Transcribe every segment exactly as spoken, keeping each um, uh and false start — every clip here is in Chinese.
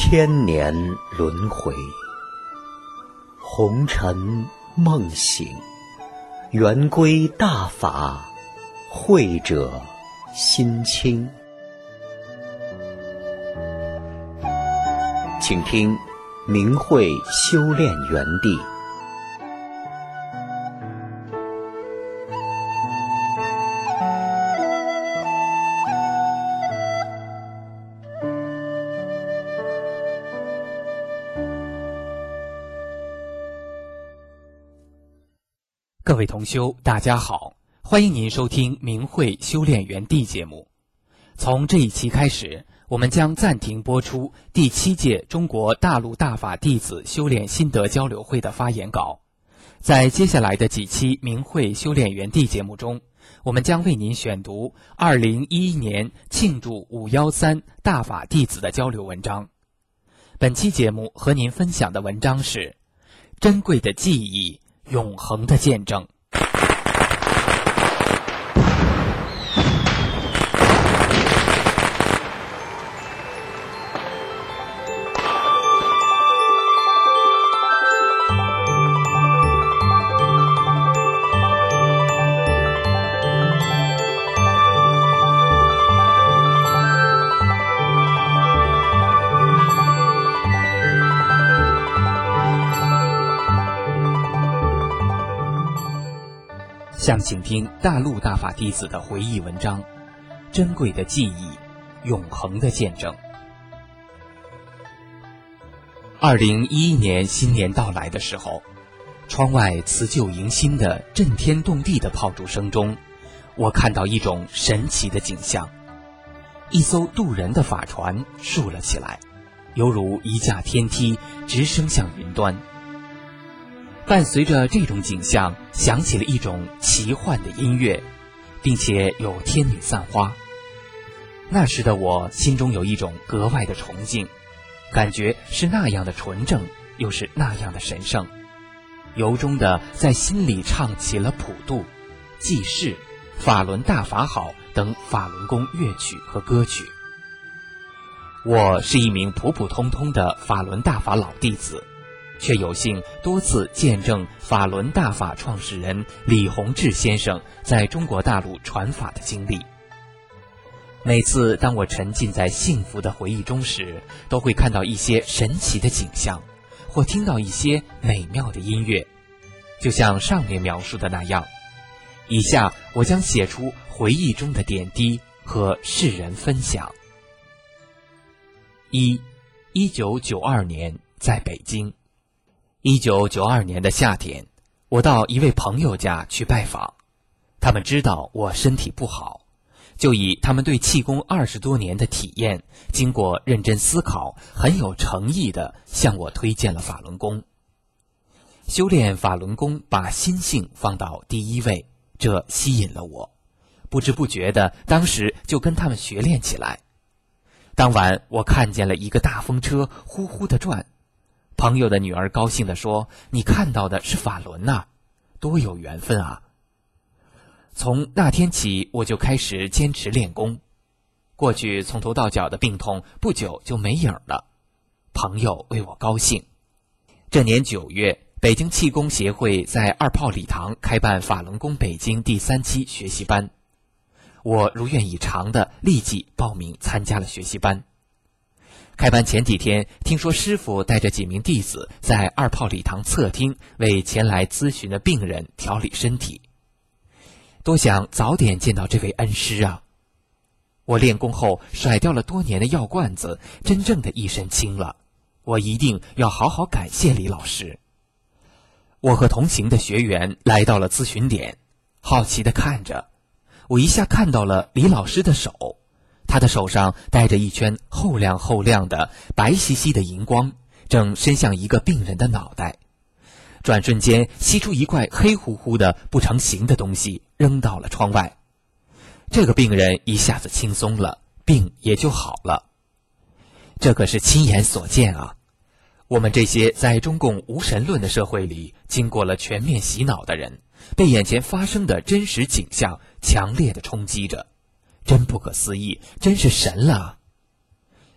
千年轮回，红尘梦醒，圆归大法，慧者心清。请听明慧修炼园地。 各位同修，大家好，欢迎您收听明慧修炼园地节目。从这一期开始，我们将暂停播出第七届中国大陆大法弟子修炼心得交流会的发言稿。在接下来的几期明慧修炼园地节目中，我们将为您选读二零一一年庆祝五一三大法弟子的交流文章。本期节目和您分享的文章是珍贵的记忆，永恒的见证。想请听大陆大法弟子的回忆文章，珍贵的记忆，永恒的见证。二零一一年新年到来的时候，窗外辞旧迎新的震天动地的炮竹声中，我看到一种神奇的景象。一艘渡人的法船竖了起来，犹如一架天梯直升向云端。伴随着这种景象，响起了一种奇幻的音乐，并且有天女散花。那时的我心中有一种格外的崇敬，感觉是那样的纯正，又是那样的神圣，由衷的在心里唱起了普渡、济世、法轮大法好等法轮功乐曲和歌曲。我是一名普普通通的法轮大法老弟子，却有幸多次见证法轮大法创始人李洪志先生在中国大陆传法的经历。每次当我沉浸在幸福的回忆中时，都会看到一些神奇的景象，或听到一些美妙的音乐，就像上面描述的那样。以下我将写出回忆中的点滴和世人分享。一、一九九二年在北京。一九九二年的夏天，我到一位朋友家去拜访，他们知道我身体不好，就以他们对气功二十多年的体验，经过认真思考，很有诚意地向我推荐了法轮功。修炼法轮功把心性放到第一位，这吸引了我，不知不觉的，当时就跟他们学练起来。当晚我看见了一个大风车呼呼地转，朋友的女儿高兴地说：“你看到的是法轮啊，多有缘分啊！”从那天起，我就开始坚持练功。过去从头到脚的病痛，不久就没影了。朋友为我高兴。这年九月，北京气功协会在二炮礼堂开办法轮功北京第三期学习班，我如愿以偿的立即报名参加了学习班。开班前几天，听说师父带着几名弟子在二炮礼堂侧厅为前来咨询的病人调理身体，多想早点见到这位恩师啊！我练功后甩掉了多年的药罐子，真正的一身轻了。我一定要好好感谢李老师。我和同行的学员来到了咨询点，好奇地看着，我一下看到了李老师的手。他的手上戴着一圈厚亮厚亮的白皙皙的银光，正伸向一个病人的脑袋，转瞬间吸出一块黑乎乎的不成形的东西，扔到了窗外。这个病人一下子轻松了，病也就好了。这可是亲眼所见啊！我们这些在中共无神论的社会里经过了全面洗脑的人，被眼前发生的真实景象强烈地冲击着，真不可思议，真是神了！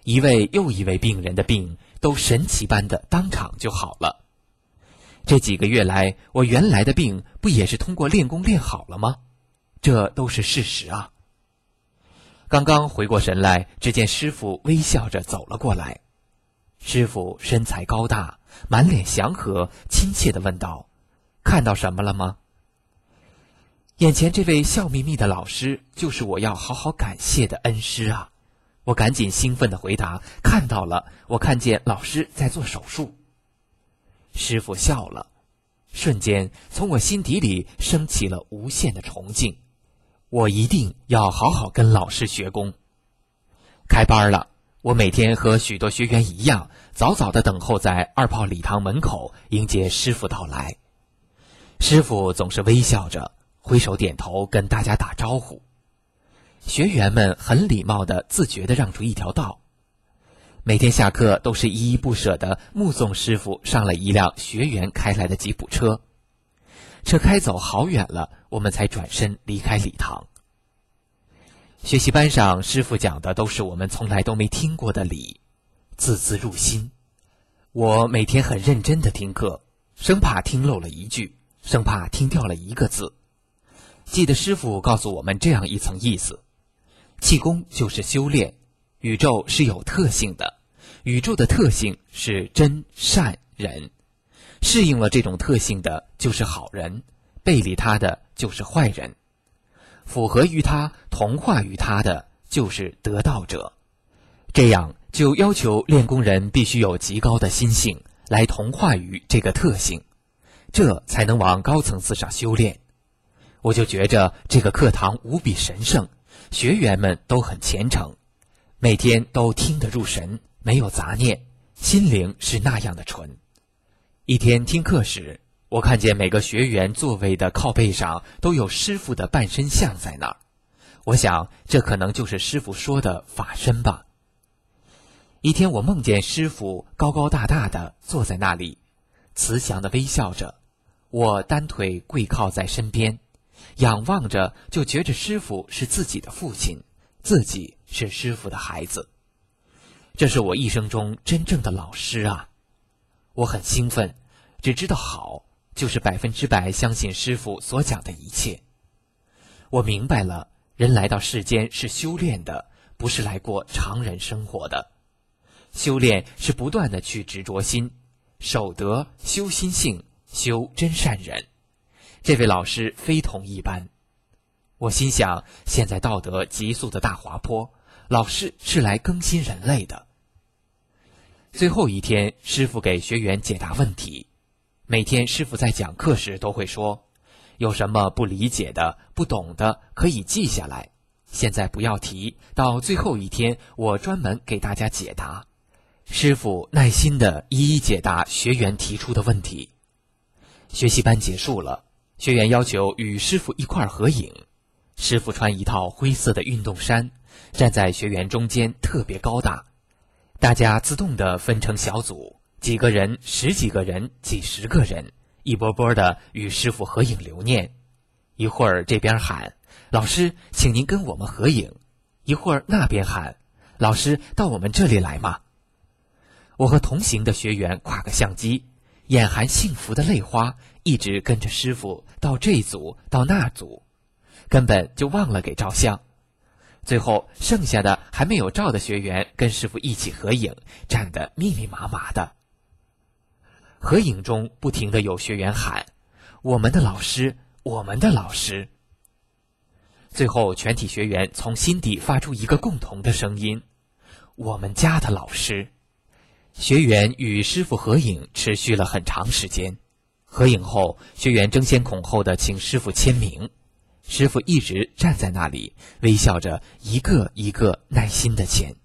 一位又一位病人的病都神奇般的当场就好了。这几个月来，我原来的病不也是通过练功练好了吗？这都是事实啊。刚刚回过神来，只见师父微笑着走了过来。师父身材高大，满脸祥和，亲切地问道：看到什么了吗？眼前这位笑眯眯的老师，就是我要好好感谢的恩师啊！我赶紧兴奋地回答：看到了，我看见老师在做手术。师父笑了，瞬间从我心底里升起了无限的崇敬。我一定要好好跟老师学功。开班了，我每天和许多学员一样，早早地等候在二炮礼堂门口迎接师父到来。师父总是微笑着，挥手点头跟大家打招呼。学员们很礼貌地自觉地让出一条道。每天下课都是依依不舍地目送师父上了一辆学员开来的吉普车。车开走好远了，我们才转身离开礼堂。学习班上，师父讲的都是我们从来都没听过的理，字字入心。我每天很认真地听课，生怕听漏了一句，生怕听掉了一个字。记得师父告诉我们这样一层意思：气功就是修炼，宇宙是有特性的，宇宙的特性是真善忍，适应了这种特性的就是好人，背离他的就是坏人，符合于他同化于他的就是得道者。这样就要求练功人必须有极高的心性来同化于这个特性，这才能往高层次上修炼。我就觉着这个课堂无比神圣，学员们都很虔诚，每天都听得入神，没有杂念，心灵是那样的纯。一天听课时，我看见每个学员座位的靠背上都有师父的半身像在那儿，我想这可能就是师父说的法身吧。一天我梦见师父高高大大的坐在那里，慈祥地微笑着，我单腿跪靠在身边，仰望着就觉着师父是自己的父亲，自己是师父的孩子。这是我一生中真正的老师啊！我很兴奋，只知道好，就是百分之百相信师父所讲的一切。我明白了，人来到世间是修炼的，不是来过常人生活的。修炼是不断的去执着心，守德，修心性，修真善忍。这位老师非同一般。我心想，现在道德急速的大滑坡，老师是来更新人类的。最后一天，师父给学员解答问题。每天师父在讲课时都会说，有什么不理解的、不懂的可以记下来，现在不要提，到最后一天我专门给大家解答。师父耐心地一一解答学员提出的问题。学习班结束了，学员要求与师父一块儿合影。师父穿一套灰色的运动衫，站在学员中间，特别高大。大家自动地分成小组，几个人、十几个人、几十个人，一波波地与师父合影留念。一会儿这边喊，老师请您跟我们合影，一会儿那边喊，老师到我们这里来嘛。我和同行的学员挎个相机，眼含幸福的泪花，一直跟着师父到这组到那组，根本就忘了给照相。最后剩下的还没有照的学员跟师父一起合影，站得密密麻麻的。合影中不停地有学员喊，我们的老师，我们的老师。最后全体学员从心底发出一个共同的声音，我们家的老师。学员与师父合影持续了很长时间，合影后学员争先恐后地请师父签名，师父一直站在那里，微笑着一个一个耐心地签。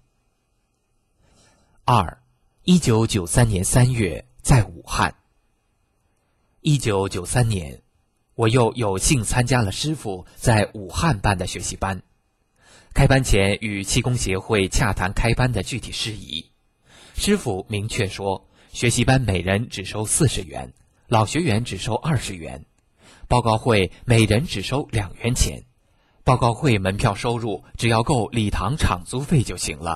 二，一九九三年三月，在武汉。一九九三年，我又有幸参加了师父在武汉办的学习班。开班前与气功协会洽谈开班的具体事宜，师父明确说，学习班每人只收四十元，老学员只收二十元。报告会每人只收两元钱，报告会门票收入只要够礼堂场租费就行了，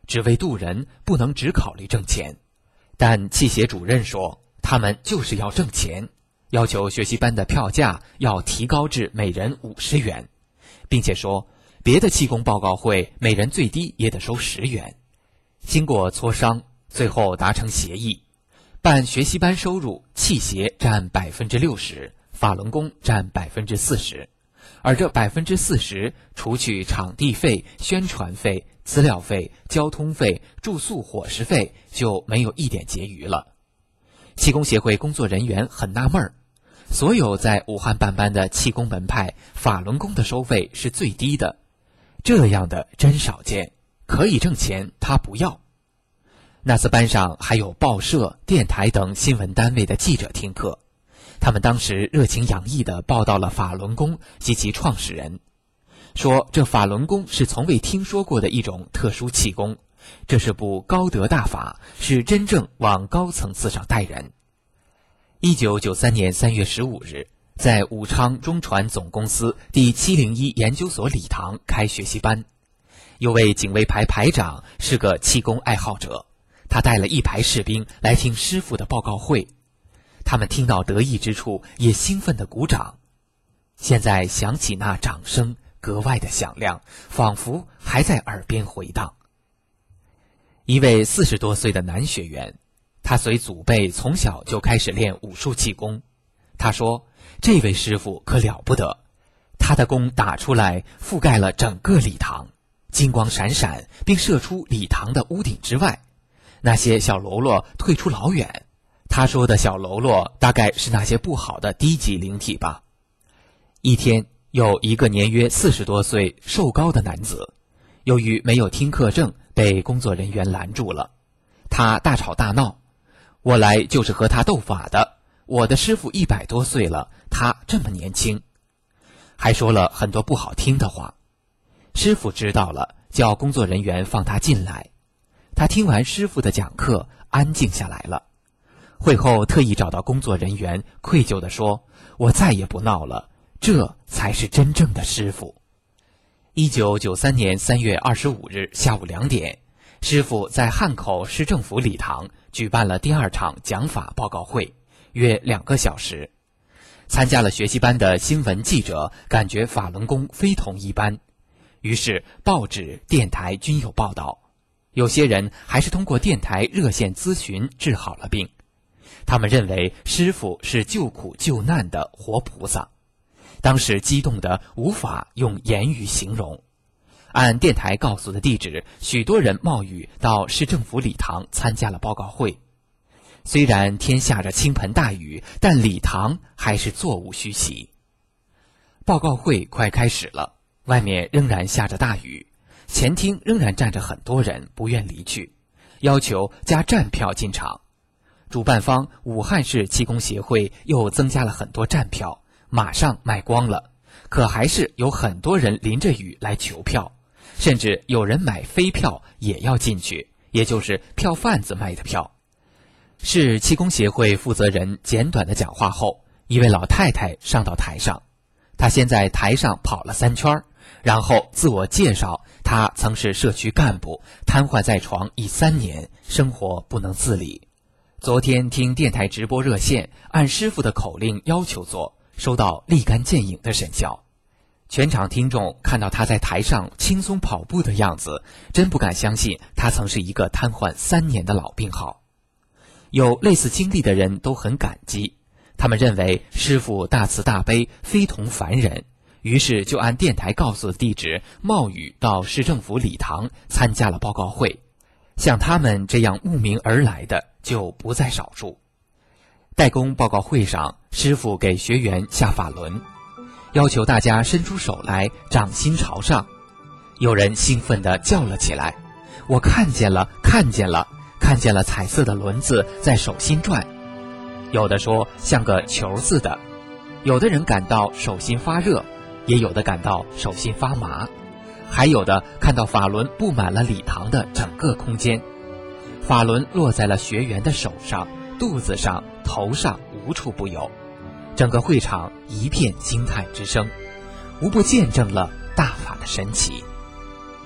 只为渡人，不能只考虑挣钱。但器协主任说，他们就是要挣钱，要求学习班的票价要提高至每人五十元，并且说别的气功报告会每人最低也得收十元。经过磋商，最后达成协议，办学习班收入器协占百分之六十，法轮功占百分之四十，而这百分之四十除去场地费、宣传费、资料费、交通费、住宿伙食费，就没有一点结余了。气功协会工作人员很纳闷儿，所有在武汉办班的气功门派，法轮功的收费是最低的，这样的真少见，可以挣钱他不要。那次班上还有报社、电台等新闻单位的记者听课，他们当时热情洋溢地报道了法轮功及其创始人，说这法轮功是从未听说过的一种特殊气功，这是部高德大法，是真正往高层次上带人。一九九三年三月十五日，在武昌中传总公司第七零一研究所礼堂开学习班，有位警卫排排长是个气功爱好者，他带了一排士兵来听师傅的报告会，他们听到得意之处也兴奋地鼓掌。现在想起那掌声格外的响亮，仿佛还在耳边回荡。一位四十多岁的男学员，他随祖辈从小就开始练武术气功。他说，这位师傅可了不得，他的功打出来覆盖了整个礼堂，金光闪闪，并射出礼堂的屋顶之外，那些小喽啰退出老远。他说的小喽啰大概是那些不好的低级灵体吧。一天，有一个年约四十多岁瘦高的男子，由于没有听课证，被工作人员拦住了。他大吵大闹，我来就是和他斗法的，我的师傅一百多岁了，他这么年轻，还说了很多不好听的话。师傅知道了，叫工作人员放他进来。他听完师傅的讲课，安静下来了。会后特意找到工作人员，愧疚地说，我再也不闹了，这才是真正的师傅。一九九三年三月二十五日下午两点，师傅在汉口市政府礼堂举办了第二场讲法报告会，约两个小时。参加了学习班的新闻记者感觉法轮功非同一般，于是报纸、电台均有报道。有些人还是通过电台热线咨询治好了病。他们认为师傅是救苦救难的活菩萨，当时激动得无法用言语形容。按电台告诉的地址，许多人冒雨到市政府礼堂参加了报告会。虽然天下着倾盆大雨，但礼堂还是座无虚席。报告会快开始了，外面仍然下着大雨，前厅仍然站着很多人不愿离去，要求加站票进场。主办方武汉市气功协会又增加了很多站票，马上卖光了，可还是有很多人淋着雨来求票，甚至有人买飞票也要进去，也就是票贩子卖的票。市气功协会负责人简短的讲话后，一位老太太上到台上，她先在台上跑了三圈，然后自我介绍，她曾是社区干部，瘫痪在床已三年，生活不能自理。昨天听电台直播热线，按师傅的口令要求做，收到立竿见影的神效。全场听众看到他在台上轻松跑步的样子，真不敢相信他曾是一个瘫痪三年的老病号。有类似经历的人都很感激，他们认为师傅大慈大悲，非同凡人，于是就按电台告诉的地址冒雨到市政府礼堂参加了报告会。像他们这样慕名而来的就不在少数。代工报告会上，师傅给学员下法轮，要求大家伸出手来，掌心朝上。有人兴奋地叫了起来，我看见了看见了看见了彩色的轮子在手心转。有的说像个球似的，有的人感到手心发热，也有的感到手心发麻，还有的看到法轮布满了礼堂的整个空间。法轮落在了学员的手上、肚子上、头上，无处不有。整个会场一片惊叹之声，无不见证了大法的神奇。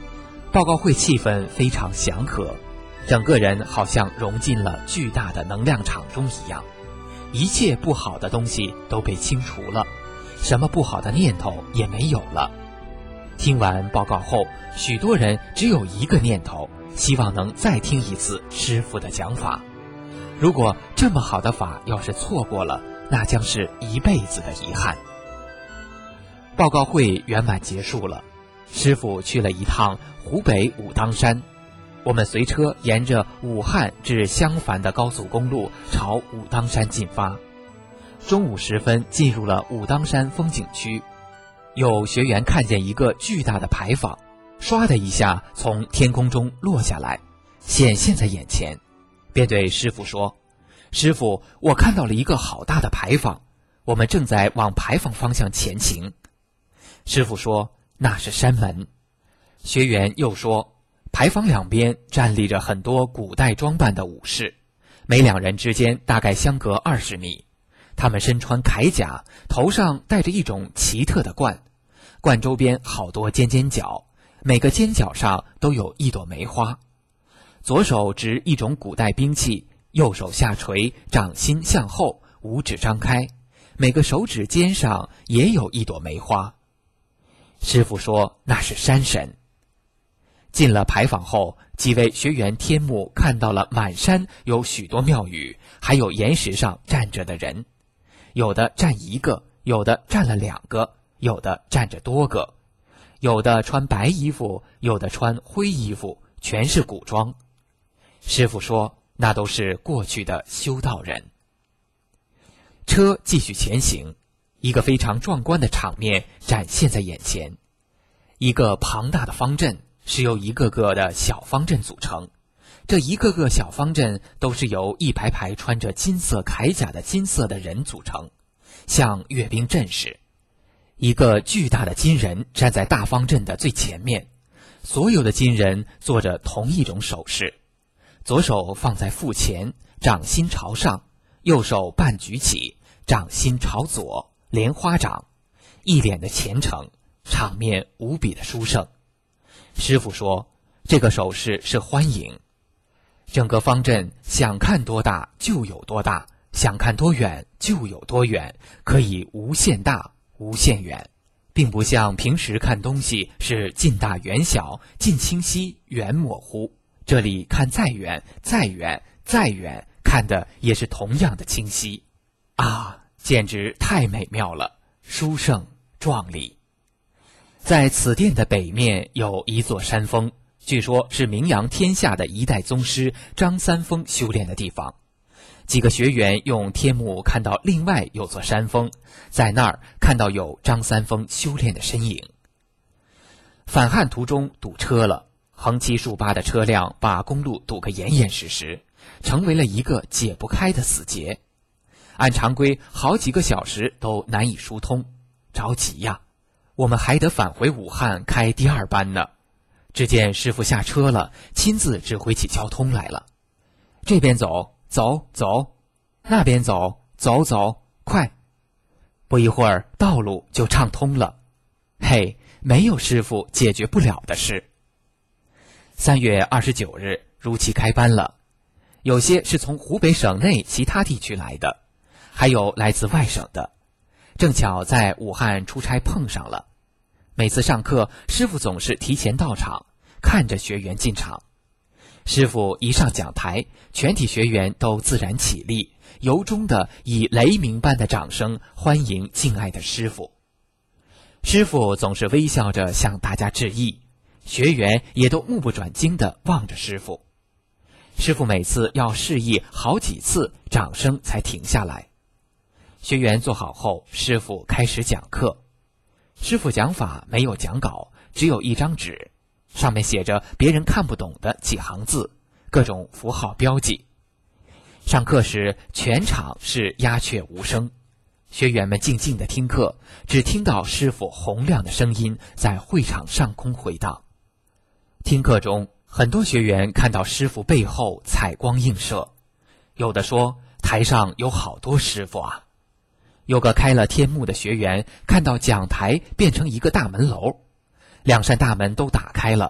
报告会气氛非常祥和，整个人好像融进了巨大的能量场中一样，一切不好的东西都被清除了，什么不好的念头也没有了。听完报告后，许多人只有一个念头，希望能再听一次师父的讲法。如果这么好的法要是错过了，那将是一辈子的遗憾。报告会圆满结束了，师父去了一趟湖北武当山，我们随车沿着武汉至襄樊的高速公路朝武当山进发。中午时分进入了武当山风景区，有学员看见一个巨大的牌坊，唰的一下从天空中落下来，显现在眼前，便对师父说：师父，我看到了一个好大的牌坊，我们正在往牌坊方向前行。师父说：那是山门。学员又说，牌坊两边站立着很多古代装扮的武士，每两人之间大概相隔二十米，他们身穿铠甲，头上戴着一种奇特的冠，冠周边好多尖尖角，每个尖角上都有一朵梅花。左手执一种古代兵器，右手下垂，掌心向后，五指张开，每个手指尖上也有一朵梅花。师父说那是山神。进了牌坊后，几位学员天目看到了满山有许多庙宇，还有岩石上站着的人，有的站一个，有的站了两个，有的站着多个，有的穿白衣服，有的穿灰衣服，全是古装。师父说那都是过去的修道人。车继续前行，一个非常壮观的场面展现在眼前。一个庞大的方阵是由一个个的小方阵组成，这一个个小方阵都是由一排排穿着金色铠甲的金色的人组成，像阅兵阵势。一个巨大的金人站在大方阵的最前面，所有的金人做着同一种手势，左手放在腹前，掌心朝上，右手半举起，掌心朝左，莲花掌，一脸的虔诚，场面无比的殊胜。师父说这个手势是欢迎。整个方阵想看多大就有多大，想看多远就有多远，可以无限大无限远，并不像平时看东西是近大远小，近清晰远模糊，这里看再远再远再远，看的也是同样的清晰啊，简直太美妙了，殊胜壮丽。在此殿的北面有一座山峰，据说是名扬天下的一代宗师张三丰修炼的地方。几个学员用天目看到另外有座山峰，在那儿看到有张三丰修炼的身影。返汉途中堵车了，横七竖八的车辆把公路堵个严严实实，成为了一个解不开的死结。按常规好几个小时都难以疏通，着急呀，我们还得返回武汉开第二班呢。只见师父下车了，亲自指挥起交通来了。这边走走走，那边走走走，快！不一会儿道路就畅通了。嘿，没有师父解决不了的事。三月二十九日如期开班了，有些是从湖北省内其他地区来的，还有来自外省的，正巧在武汉出差碰上了。每次上课，师父总是提前到场，看着学员进场。师父一上讲台，全体学员都自然起立，由衷的以雷鸣般的掌声欢迎敬爱的师父。师父总是微笑着向大家致意，学员也都目不转睛地望着师父。师父每次要示意好几次，掌声才停下来。学员坐好后，师父开始讲课。师父讲法没有讲稿，只有一张纸，上面写着别人看不懂的几行字，各种符号标记。上课时全场是鸦雀无声，学员们静静地听课，只听到师父洪亮的声音在会场上空回荡。听课中，很多学员看到师父背后彩光映射，有的说台上有好多师父啊。有个开了天目的学员看到讲台变成一个大门楼，两扇大门都打开了，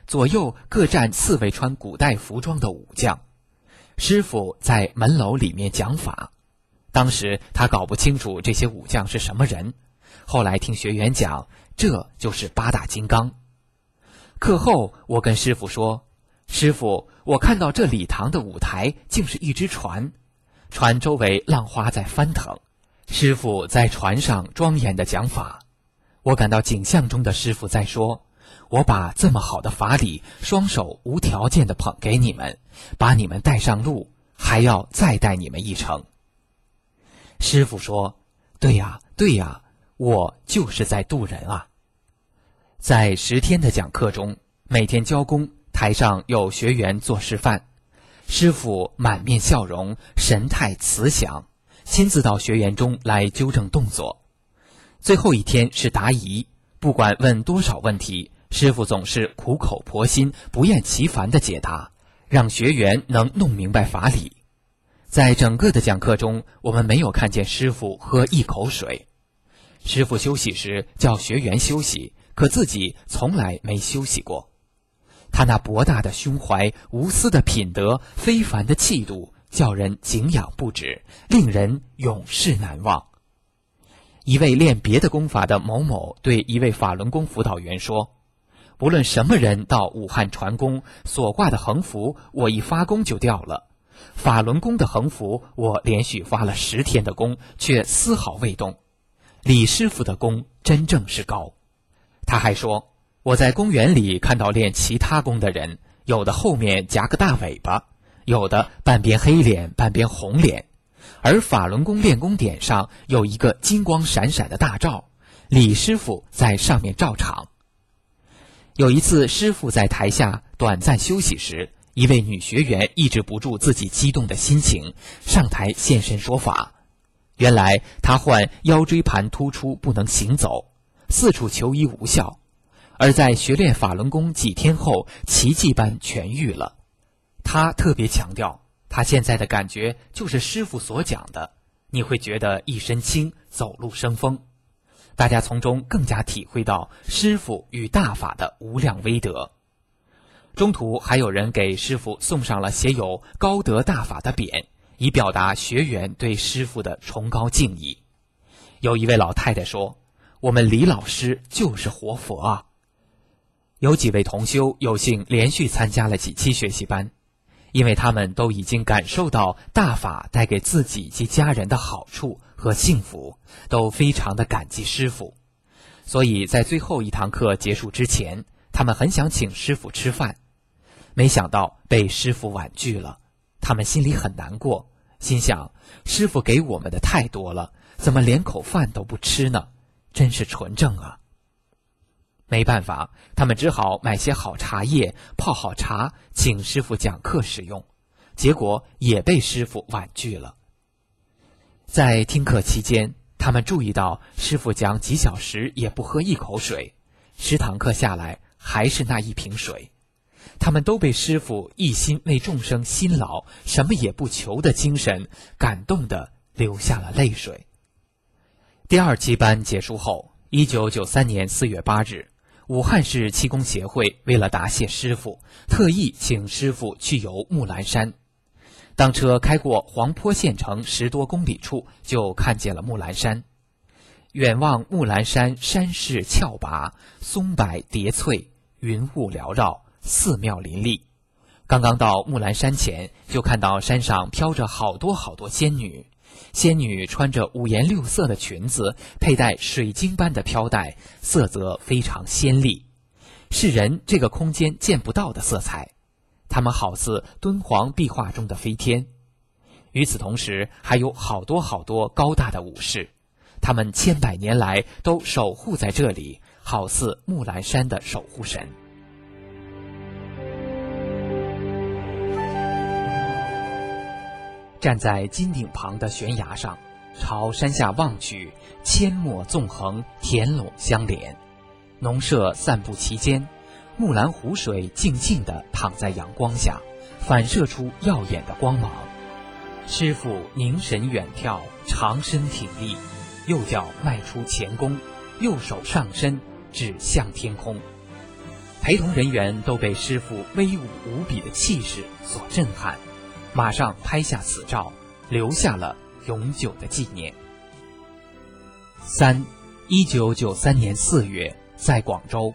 左右各站四位穿古代服装的武将。师傅在门楼里面讲法，当时他搞不清楚这些武将是什么人，后来听学员讲，这就是八大金刚。课后我跟师傅说，师傅，我看到这礼堂的舞台竟是一只船，船周围浪花在翻腾，师傅在船上庄严的讲法。我感到景象中的师傅在说，我把这么好的法理双手无条件地捧给你们，把你们带上路，还要再带你们一程。师傅说，对呀对呀，我就是在渡人啊。在十天的讲课中，每天教功，台上有学员做示范，师傅满面笑容，神态慈祥，亲自到学员中来纠正动作。最后一天是答疑，不管问多少问题，师傅总是苦口婆心、不厌其烦地解答，让学员能弄明白法理。在整个的讲课中，我们没有看见师傅喝一口水。师傅休息时叫学员休息，可自己从来没休息过。他那博大的胸怀、无私的品德、非凡的气度，叫人敬仰不止，令人永世难忘。一位练别的功法的某某对一位法轮功辅导员说，无论什么人到武汉传功，所挂的横幅我一发功就掉了，法轮功的横幅我连续发了十天的功，却丝毫未动。李师傅的功真正是高。他还说，我在公园里看到练其他功的人，有的后面夹个大尾巴，有的半边黑脸半边红脸，而法轮功练功点上有一个金光闪闪的大罩，李师傅在上面照场。有一次师傅在台下短暂休息时，一位女学员抑制不住自己激动的心情，上台现身说法。原来她患腰椎盘突出不能行走，四处求医无效，而在学练法轮功几天后奇迹般痊愈了。她特别强调，她现在的感觉就是师傅所讲的，你会觉得一身轻，走路生风。大家从中更加体会到师傅与大法的无量威德。中途还有人给师傅送上了写有高德大法的匾，以表达学员对师傅的崇高敬意。有一位老太太说，我们李老师就是活佛啊。有几位同修有幸连续参加了几期学习班，因为他们都已经感受到大法带给自己及家人的好处和幸福，都非常的感激师傅。所以在最后一堂课结束之前，他们很想请师傅吃饭，没想到被师傅婉拒了。他们心里很难过，心想，师傅给我们的太多了，怎么连口饭都不吃呢？真是纯正啊。没办法，他们只好买些好茶叶，泡好茶，请师傅讲课使用，结果也被师傅婉拒了。在听课期间，他们注意到师傅讲几小时也不喝一口水，十堂课下来还是那一瓶水。他们都被师傅一心为众生辛劳，什么也不求的精神感动地流下了泪水。第二期班结束后，一九九三年四月八日，武汉市气功协会为了答谢师傅，特意请师傅去游木兰山。当车开过黄坡县城十多公里处，就看见了木兰山。远望木兰山，山势峭拔，松柏叠翠，云雾缭绕，寺庙林立。刚刚到木兰山前，就看到山上飘着好多好多仙女。仙女穿着五颜六色的裙子，佩戴水晶般的飘带，色泽非常鲜丽，是人这个空间见不到的色彩。它们好似敦煌壁画中的飞天。与此同时，还有好多好多高大的武士，他们千百年来都守护在这里，好似木兰山的守护神。站在金顶旁的悬崖上，朝山下望去，阡陌纵横，田垄相连，农舍散布其间，木兰湖水静静地躺在阳光下，反射出耀眼的光芒。师父凝神远眺，长身挺立，右脚迈出前弓，右手上伸指向天空。 陪同人员都被师父威武无比的气势所震撼，马上拍下此照，留下了永久的纪念。三，一九九三年四月，在广州。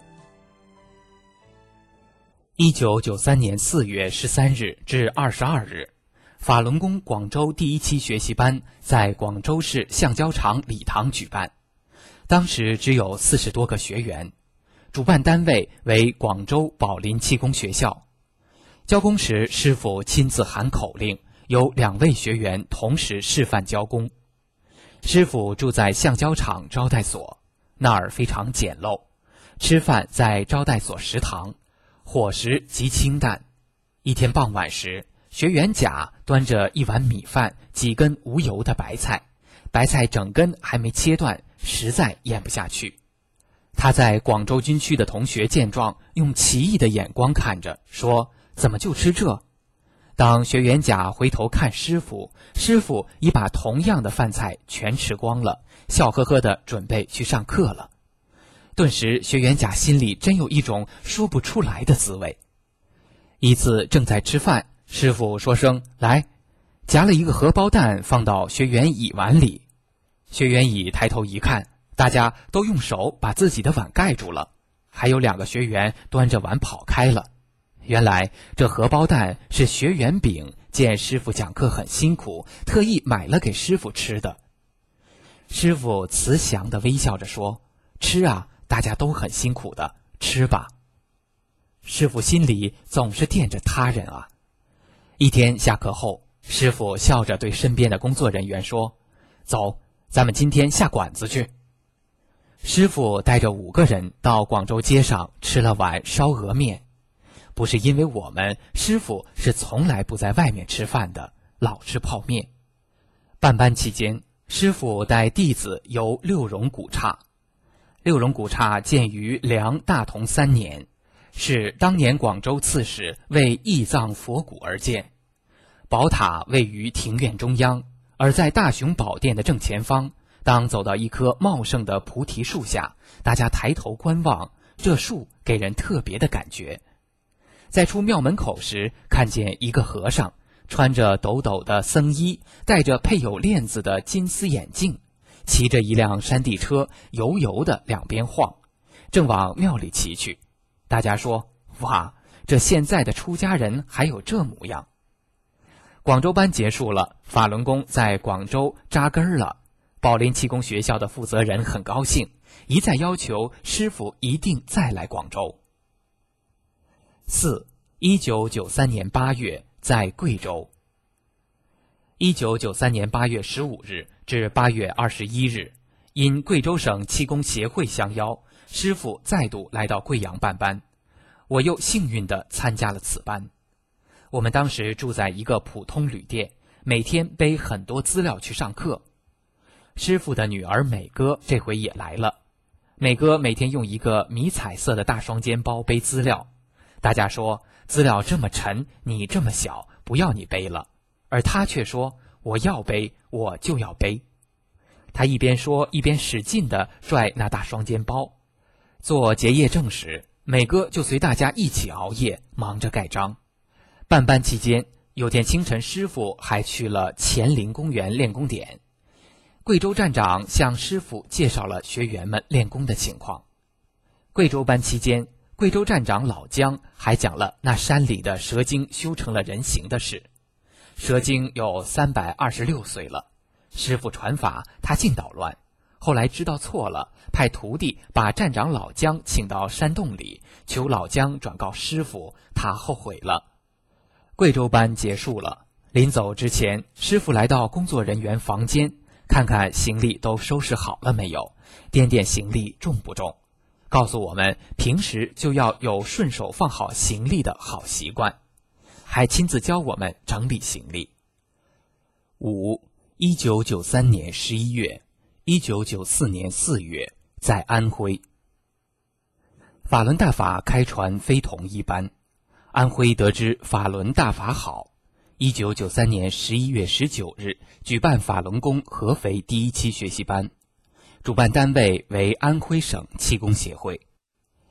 一九九三年四月十三日至二十二日，法轮功广州第一期学习班在广州市橡胶厂礼堂举办，当时只有四十多个学员，主办单位为广州宝林气功学校。教功时，师父亲自喊口令，有两位学员同时示范教功。师父住在橡胶厂招待所，那儿非常简陋，吃饭在招待所食堂，伙食极清淡。一天傍晚时，学员甲端着一碗米饭，几根无油的白菜，白菜整根还没切断，实在咽不下去。他在广州军区的同学见状，用奇异的眼光看着，说：“怎么就吃这？”当学员甲回头看师父，师父已把同样的饭菜全吃光了，笑呵呵地准备去上课了。顿时，学员甲心里真有一种说不出来的滋味。一次正在吃饭，师父说声“来”，夹了一个荷包蛋放到学员乙碗里。学员乙抬头一看，大家都用手把自己的碗盖住了，还有两个学员端着碗跑开了。原来这荷包蛋是学员丙见师父讲课很辛苦，特意买了给师父吃的。师父慈祥地微笑着说：“吃啊，大家都很辛苦的，吃吧。”师父心里总是惦着他人啊。一天下课后，师父笑着对身边的工作人员说：“走，咱们今天下馆子去。”师父带着五个人到广州街上吃了碗烧鹅面。不是因为我们，师父是从来不在外面吃饭的，老吃泡面。办班期间，师父带弟子游六榕古刹。六榕古刹建于梁大同三年，是当年广州刺史为义葬佛骨而建。宝塔位于庭院中央，而在大雄宝殿的正前方。当走到一棵茂盛的菩提树下，大家抬头观望，这树给人特别的感觉。在出庙门口时，看见一个和尚，穿着斗斗的僧衣，戴着配有链子的金丝眼镜，骑着一辆山地车，油油的两边晃，正往庙里骑去。大家说：“哇，这现在的出家人还有这模样。”广州班结束了，法轮功在广州扎根了。宝林气功学校的负责人很高兴，一再要求师父一定再来广州。四，一九九三年八月，在贵州。一九九三年八月十五日至八月二十一日，因贵州省气功协会相邀，师父再度来到贵阳办班，我又幸运地参加了此班。我们当时住在一个普通旅店，每天背很多资料去上课。师父的女儿美哥这回也来了，美哥每天用一个迷彩色的大双肩包背资料。大家说资料这么沉，你这么小，不要你背了，而他却说我要背，我就要背。他一边说一边使劲地拽那大双肩包。做结业证时，美哥就随大家一起熬夜，忙着盖章。办班期间，有天清晨，师父还去了乾陵公园练功点。贵州站长向师父介绍了学员们练功的情况。贵州班期间，贵州站长老姜还讲了那山里的蛇精修成了人形的事。蛇精有三百二十六岁了，师父传法，他净捣乱。后来知道错了，派徒弟把站长老姜请到山洞里，求老姜转告师父，他后悔了。贵州班结束了，临走之前，师父来到工作人员房间，看看行李都收拾好了没有，掂掂行李重不重，告诉我们平时就要有顺手放好行李的好习惯，还亲自教我们整理行李。五，一九九三年十一月，一九九四年四月，在安徽。法轮大法开传非同一般，安徽得知法轮大法好，一九九三年十一月十九日举办法轮功合肥第一期学习班，主办单位为安徽省气功协会。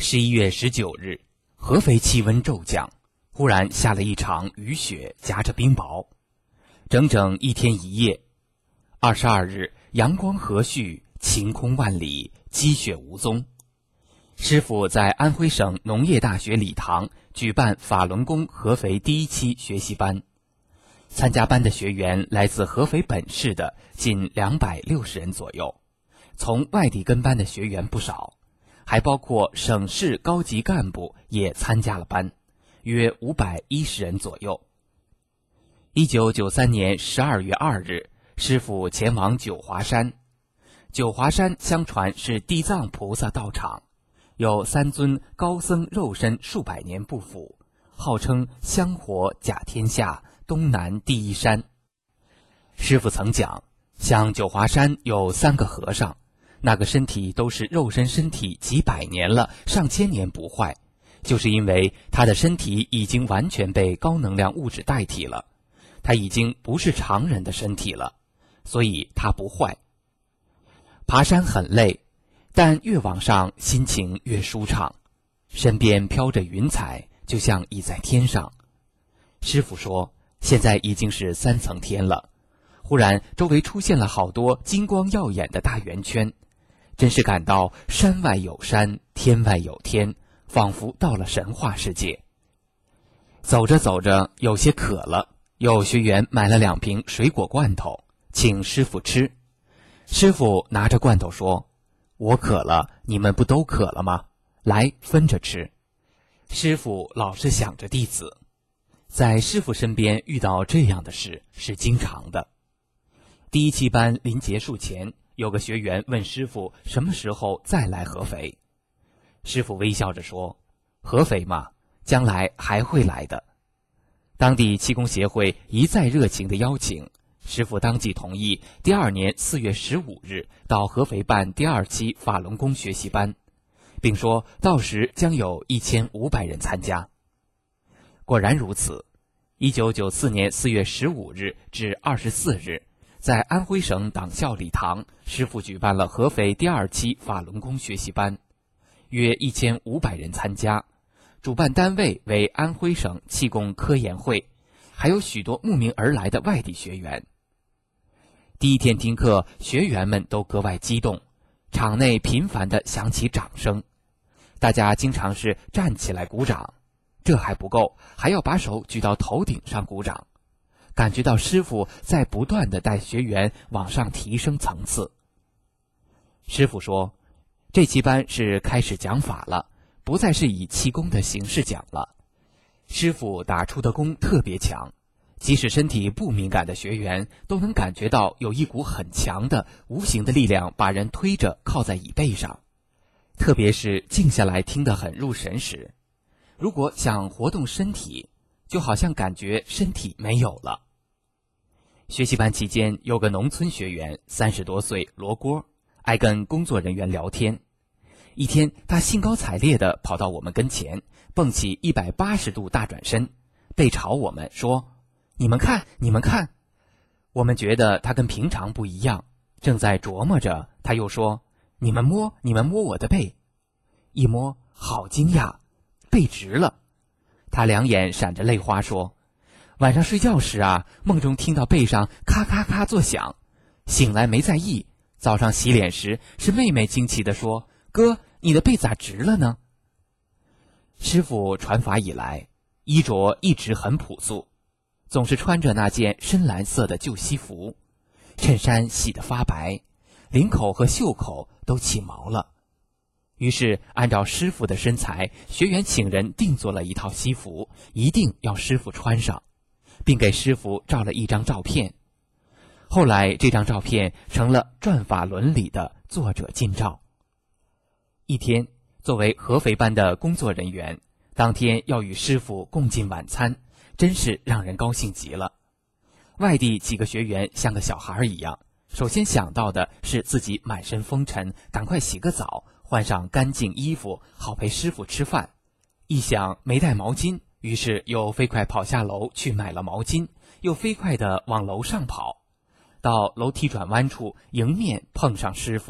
十一月十九日，合肥气温骤降，忽然下了一场雨雪，夹着冰雹，整整一天一夜。二十二日，阳光和煦，晴空万里，积雪无踪。师傅在安徽省农业大学礼堂举办法轮功合肥第一期学习班，参加班的学员来自合肥本市的近两百六十人左右，从外地跟班的学员不少，还包括省市高级干部也参加了班，约五百一十人左右。一九九三年十二月二日，师傅前往九华山。九华山相传是地藏菩萨道场，有三尊高僧肉身数百年不腐，号称香火甲天下，东南第一山。师傅曾讲，像九华山有三个和尚，那个身体都是肉身身体几百年了，上千年不坏，就是因为他的身体已经完全被高能量物质代替了，他已经不是常人的身体了，所以他不坏。爬山很累，但越往上心情越舒畅，身边飘着云彩，就像已在天上。师傅说，现在已经是三层天了，忽然周围出现了好多金光耀眼的大圆圈，真是感到山外有山，天外有天，仿佛到了神话世界。走着走着有些渴了，有学员买了两瓶水果罐头请师傅吃。师傅拿着罐头说，我渴了，你们不都渴了吗？来，分着吃。师傅老是想着弟子，在师傅身边遇到这样的事是经常的。第一期班临结束前，有个学员问师傅什么时候再来合肥。师傅微笑着说，合肥嘛，将来还会来的。当地气功协会一再热情的邀请，师傅当即同意第二年四月十五日到合肥办第二期法轮功学习班，并说到时将有一千五百人参加。果然如此，一九九四年四月十五日至二十四日，在安徽省党校礼堂，师傅举办了合肥第二期法轮功学习班，约一千五百人参加，主办单位为安徽省气功科研会，还有许多慕名而来的外地学员。第一天听课，学员们都格外激动，场内频繁地响起掌声，大家经常是站起来鼓掌，这还不够，还要把手举到头顶上鼓掌，感觉到师傅在不断地带学员往上提升层次。师傅说，这期班是开始讲法了，不再是以气功的形式讲了。师傅打出的功特别强，即使身体不敏感的学员都能感觉到有一股很强的无形的力量把人推着靠在椅背上，特别是静下来听得很入神时，如果想活动身体，就好像感觉身体没有了。学习班期间，有个农村学员三十多岁，罗锅，爱跟工作人员聊天。一天，他兴高采烈地跑到我们跟前，蹦起一百八十度大转身，背朝我们说，你们看，你们看。我们觉得他跟平常不一样，正在琢磨着，他又说，你们摸，你们摸我的背。一摸，好惊讶，背直了。他两眼闪着泪花说，晚上睡觉时啊，梦中听到背上咔咔咔作响，醒来没在意，早上洗脸时是妹妹惊奇地说，哥，你的背咋直了呢？师傅传法以来，衣着一直很朴素，总是穿着那件深蓝色的旧西服，衬衫洗得发白，领口和袖口都起毛了。于是按照师傅的身材，学员请人定做了一套西服，一定要师傅穿上，并给师傅照了一张照片。后来这张照片成了《转法轮》里的作者近照。一天，作为合肥班的工作人员，当天要与师傅共进晚餐，真是让人高兴极了。外地几个学员像个小孩一样，首先想到的是自己满身风尘，赶快洗个澡，换上干净衣服，好陪师傅吃饭。一想没带毛巾，于是又飞快跑下楼去买了毛巾，又飞快地往楼上跑。到楼梯转弯处，迎面碰上师傅，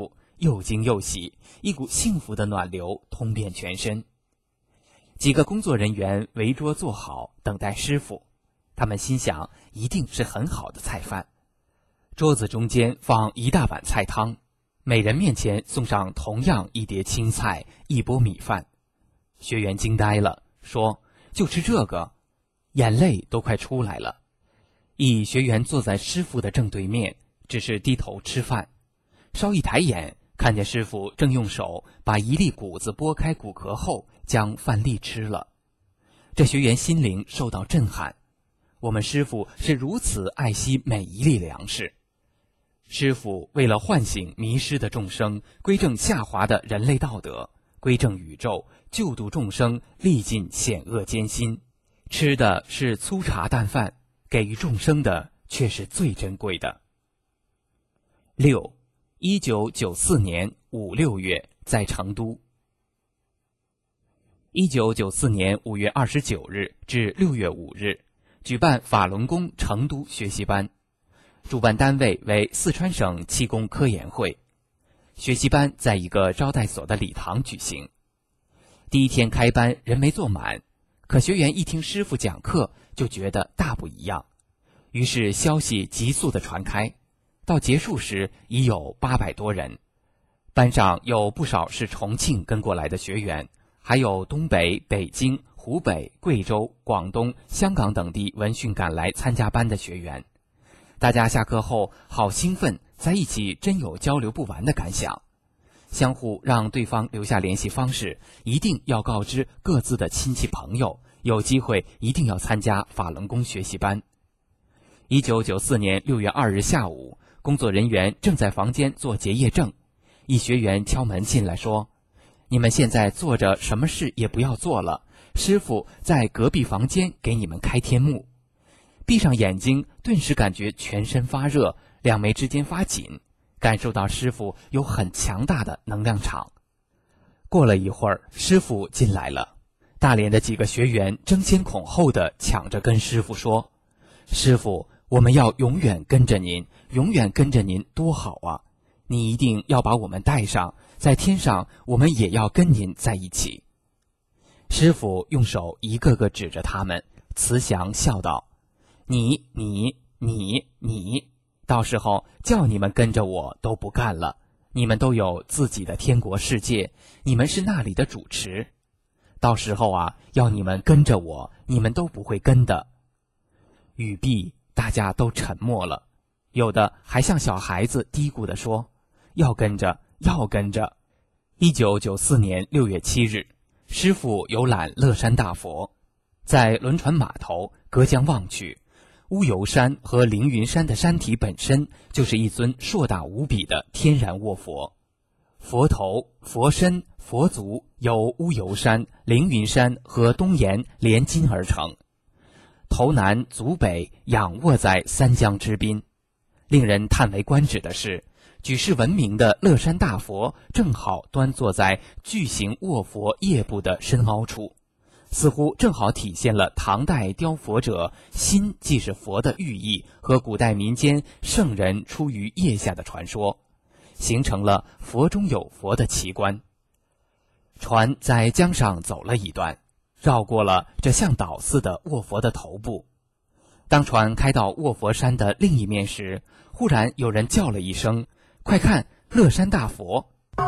又惊又喜，一股幸福的暖流通遍全身。几个工作人员围桌坐好，等待师傅。他们心想，一定是很好的菜饭。桌子中间放一大碗菜汤，每人面前送上同样一碟青菜，一钵米饭。学员惊呆了，说：“就吃这个？”眼泪都快出来了。一学员坐在师傅的正对面，只是低头吃饭。稍一抬眼，看见师傅正用手把一粒谷子剥开骨壳后，将饭粒吃了。这学员心灵受到震撼，我们师傅是如此爱惜每一粒粮食。师傅为了唤醒迷失的众生，归正下滑的人类道德，归正宇宙，救度众生，历尽险恶艰辛，吃的是粗茶淡饭，给予众生的却是最珍贵的。六，一九九四年五六月，在成都。一九九四年五月二十九日至六月五日，举办法轮功成都学习班，主办单位为四川省气功科研会。学习班在一个招待所的礼堂举行。第一天开班人没坐满，可学员一听师傅讲课就觉得大不一样，于是消息急速地传开，到结束时已有八百多人。班上有不少是重庆跟过来的学员，还有东北、北京、湖北、贵州、广东、香港等地闻讯赶来参加班的学员。大家下课后好兴奋，在一起真有交流不完的感想，相互让对方留下联系方式，一定要告知各自的亲戚朋友，有机会一定要参加法轮功学习班。一九九四年六月二日下午，工作人员正在房间做结业证，一学员敲门进来说：“你们现在坐着什么事也不要做了，师傅在隔壁房间给你们开天幕。”闭上眼睛，顿时感觉全身发热，两眉之间发紧，感受到师傅有很强大的能量场。过了一会儿，师傅进来了，大连的几个学员争先恐后地抢着跟师傅说：“师傅，我们要永远跟着您，永远跟着您多好啊！你一定要把我们带上，在天上我们也要跟您在一起。”师傅用手一个个指着他们，慈祥笑道：“你你你你，到时候叫你们跟着我都不干了，你们都有自己的天国世界，你们是那里的主持。到时候啊，要你们跟着我，你们都不会跟的。”语毕，大家都沉默了，有的还像小孩子嘀咕地说：“要跟着，要跟着。”一九九四年六月七日，师傅游览乐山大佛，在轮船码头隔江望去，乌油山和凌云山的山体本身就是一尊硕大无比的天然卧佛，佛头、佛身、佛足由乌油山、凌云山和东岩连金而成，头南足北，仰卧在三江之滨。令人叹为观止的是，举世闻名的乐山大佛正好端坐在巨型卧佛腋部的深凹处，似乎正好体现了唐代雕佛者心即是佛的寓意和古代民间圣人出于腋下的传说，形成了佛中有佛的奇观。船在江上走了一段，绕过了这像岛似的卧佛的头部。当船开到卧佛山的另一面时，忽然有人叫了一声：“快看，乐山大佛！”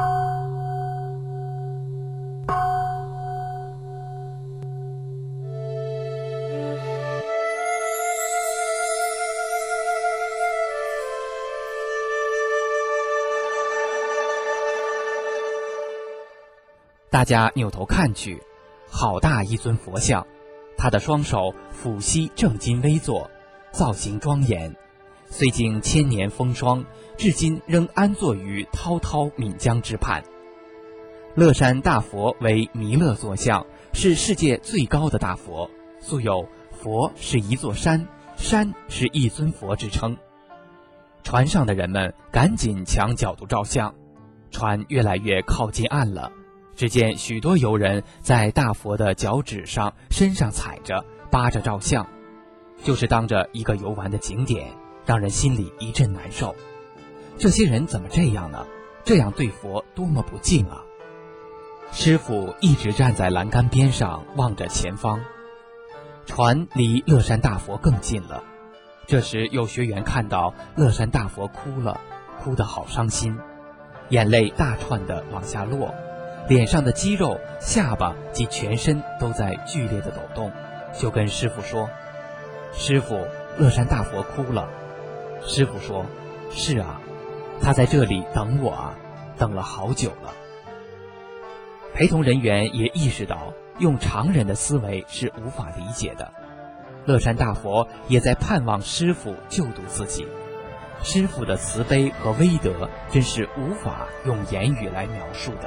大家扭头看去，好大一尊佛像，他的双手抚膝正襟危坐，造型庄严，虽经千年风霜，至今仍安坐于滔滔岷江之畔。乐山大佛为弥勒坐像，是世界最高的大佛，素有佛是一座山，山是一尊佛之称。船上的人们赶紧抢角度照相，船越来越靠近岸了，只见许多游人在大佛的脚趾上、身上踩着、扒着照相，就是当着一个游玩的景点，让人心里一阵难受。这些人怎么这样呢？ 这样对佛多么不敬啊！师父一直站在栏杆边上望着前方，船离乐山大佛更近了。这时有学员看到乐山大佛哭了，哭得好伤心，眼泪大串地往下落，脸上的肌肉、下巴及全身都在剧烈的抖动，就跟师父说：“师父，乐山大佛哭了。”师父说：“是啊，他在这里等我啊，等了好久了。”陪同人员也意识到，用常人的思维是无法理解的。乐山大佛也在盼望师父救度自己，师父的慈悲和威德真是无法用言语来描述的。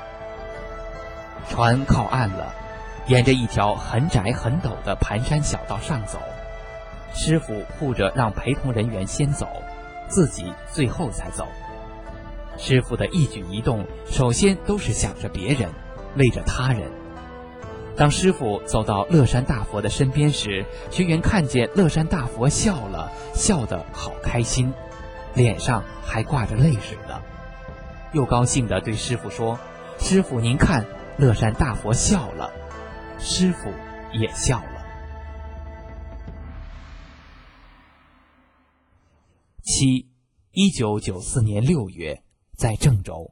船靠岸了，沿着一条很窄很陡的盘山小道上走。师父护着让陪同人员先走，自己最后才走。师父的一举一动，首先都是想着别人，为着他人。当师父走到乐山大佛的身边时，学员看见乐山大佛笑了，笑得好开心，脸上还挂着泪水呢。又高兴地对师父说：“师父您看，乐山大佛笑了。”师父也笑了。七，一九九四年六月，在郑州。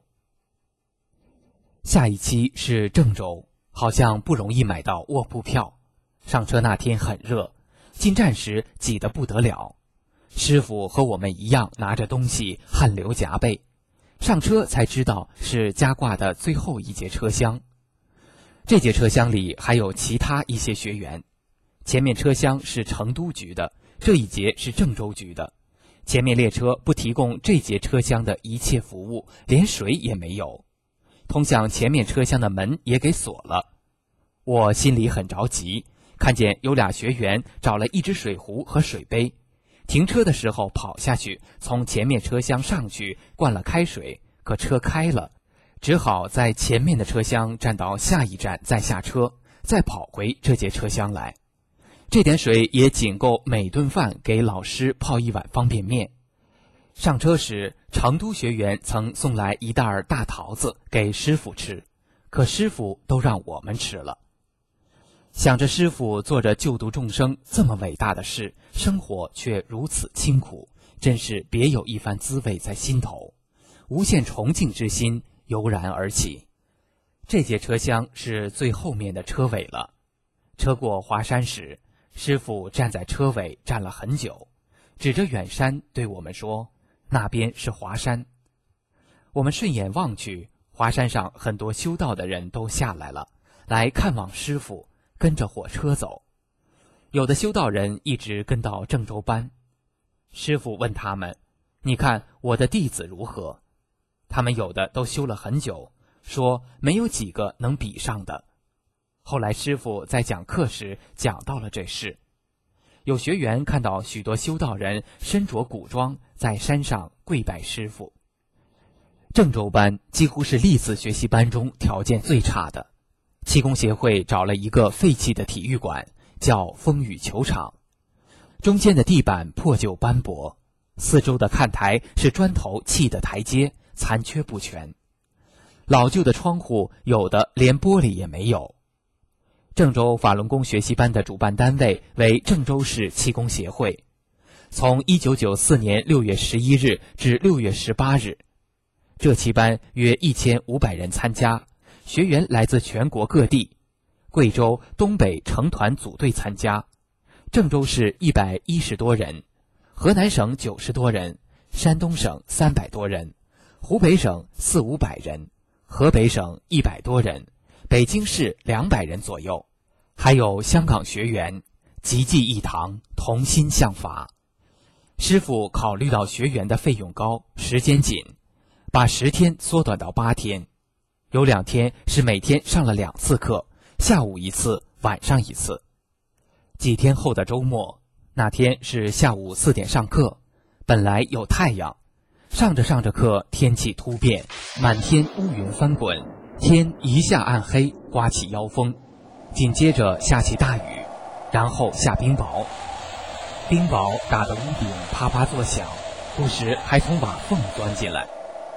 下一期是郑州，好像不容易买到卧铺票。上车那天很热，进站时挤得不得了。师傅和我们一样拿着东西，汗流浃背。上车才知道是加挂的最后一节车厢。这节车厢里还有其他一些学员。前面车厢是成都局的，这一节是郑州局的。前面列车不提供这节车厢的一切服务，连水也没有。通向前面车厢的门也给锁了。我心里很着急，看见有俩学员找了一只水壶和水杯，停车的时候跑下去，从前面车厢上去灌了开水，可车开了，只好在前面的车厢站到下一站再下车，再跑回这节车厢来。这点水也仅够每顿饭给老师泡一碗方便面。上车时，成都学员曾送来一袋大桃子给师傅吃，可师傅都让我们吃了。想着师傅做着救度众生这么伟大的事，生活却如此清苦，真是别有一番滋味在心头，无限崇敬之心油然而起。这节车厢是最后面的车尾了。车过华山时，师傅站在车尾站了很久，指着远山对我们说：“那边是华山。”我们顺眼望去，华山上很多修道的人都下来了，来看望师傅，跟着火车走。有的修道人一直跟到郑州班。师傅问他们：“你看我的弟子如何？”他们有的都修了很久，说没有几个能比上的。后来师傅在讲课时讲到了这事。有学员看到许多修道人身着古装在山上跪拜师傅。郑州班几乎是历次学习班中条件最差的。气功协会找了一个废弃的体育馆，叫风雨球场。中间的地板破旧斑驳，四周的看台是砖头砌的台阶，残缺不全。老旧的窗户有的连玻璃也没有。郑州法轮功学习班的主办单位为郑州市气功协会。从一九九四年六月十一日至六月十八日，这期班约一千五百人参加，学员来自全国各地，贵州、东北成团组队参加。郑州市一百一十多人，河南省九十多人，山东省三百多人，湖北省四五百人，河北省一百多人，北京市两百人左右，还有香港学员，集济一堂，同心向法。师傅考虑到学员的费用高，时间紧，把十天缩短到八天。有两天是每天上了两次课，下午一次，晚上一次。几天后的周末，那天是下午四点上课，本来有太阳，上着上着课，天气突变，满天乌云翻滚，天一下暗黑，刮起妖风，紧接着下起大雨，然后下冰雹。冰雹打得屋顶啪啪作响，不时还从瓦缝钻进来。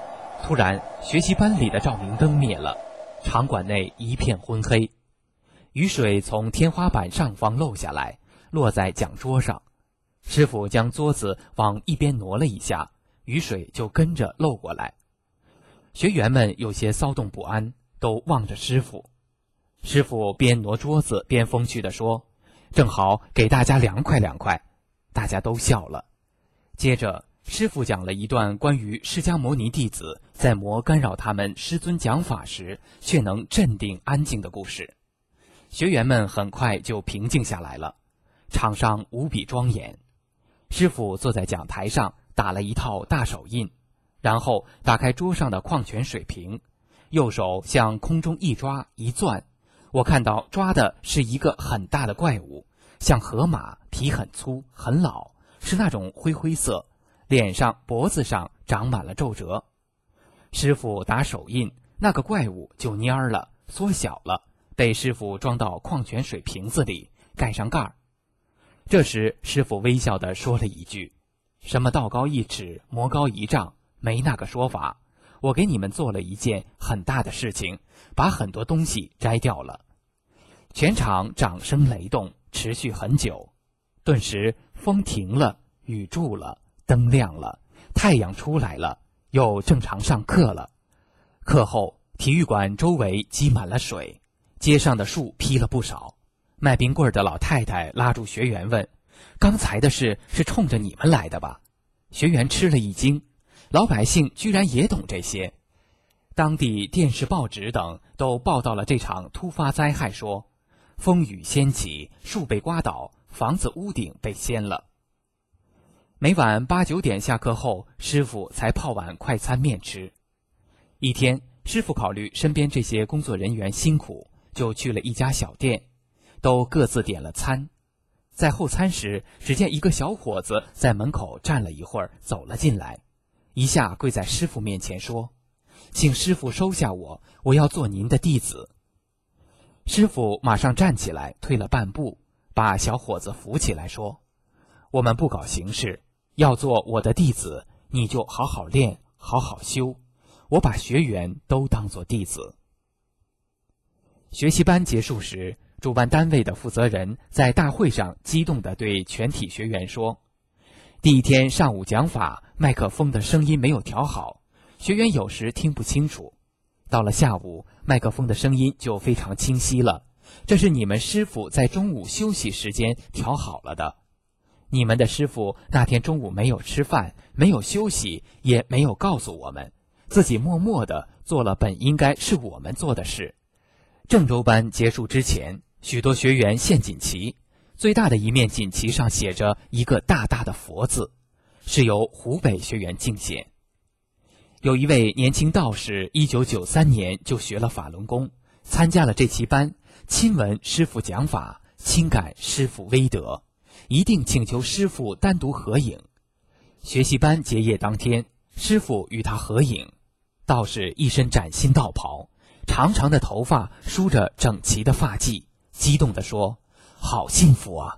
突然，学习班里的照明灯灭了，场馆内一片昏黑。雨水从天花板上方漏下来，落在讲桌上。师傅将桌子往一边挪了一下，雨水就跟着漏过来。学员们有些骚动不安，都望着师傅。师傅边挪桌子边风趣地说：“正好给大家凉快凉快。”大家都笑了。接着师傅讲了一段关于释迦牟尼弟子在魔干扰他们师尊讲法时却能镇定安静的故事。学员们很快就平静下来了，场上无比庄严。师傅坐在讲台上打了一套大手印，然后打开桌上的矿泉水瓶，右手向空中一抓一攥，我看到抓的是一个很大的怪物，像河马，皮很粗很老，是那种灰灰色，脸上脖子上长满了皱褶。师傅打手印，那个怪物就蔫儿了，缩小了，被师傅装到矿泉水瓶子里，盖上盖儿。这时师傅微笑地说了一句：“什么道高一尺，魔高一丈，没那个说法。我给你们做了一件很大的事情，把很多东西摘掉了。”全场掌声雷动，持续很久。顿时风停了，雨住了，灯亮了，太阳出来了，又正常上课了。课后体育馆周围积满了水，街上的树劈了不少。卖冰棍的老太太拉住学员问：“刚才的事是冲着你们来的吧？”学员吃了一惊，老百姓居然也懂这些。当地电视报纸等都报道了这场突发灾害，说风雨掀起，树被刮倒，房子屋顶被掀了。每晚八九点下课后，师傅才泡碗快餐面吃。一天，师傅考虑身边这些工作人员辛苦，就去了一家小店，都各自点了餐。在候餐时，只见一个小伙子在门口站了一会儿，走了进来，一下跪在师傅面前说：“请师傅收下我，我要做您的弟子。”师傅马上站起来，退了半步，把小伙子扶起来说：“我们不搞形式，要做我的弟子，你就好好练，好好修。我把学员都当作弟子。”学习班结束时，主办单位的负责人在大会上激动地对全体学员说：“第一天上午讲法，麦克风的声音没有调好，学员有时听不清楚。到了下午，麦克风的声音就非常清晰了，这是你们师傅在中午休息时间调好了的。你们的师傅那天中午没有吃饭，没有休息，也没有告诉我们，自己默默地做了本应该是我们做的事。”郑州班结束之前，许多学员献锦旗，最大的一面锦旗上写着一个大大的佛字，是由湖北学员敬献。有一位年轻道士一九九三年就学了法轮功，参加了这期班，亲闻师父讲法，亲感师父威德，一定请求师父单独合影。学习班结业当天，师父与他合影。道士一身崭新道袍，长长的头发梳着整齐的发髻，激动地说：“好幸福啊！”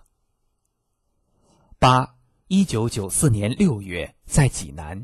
八，一九九四年六月，在济南。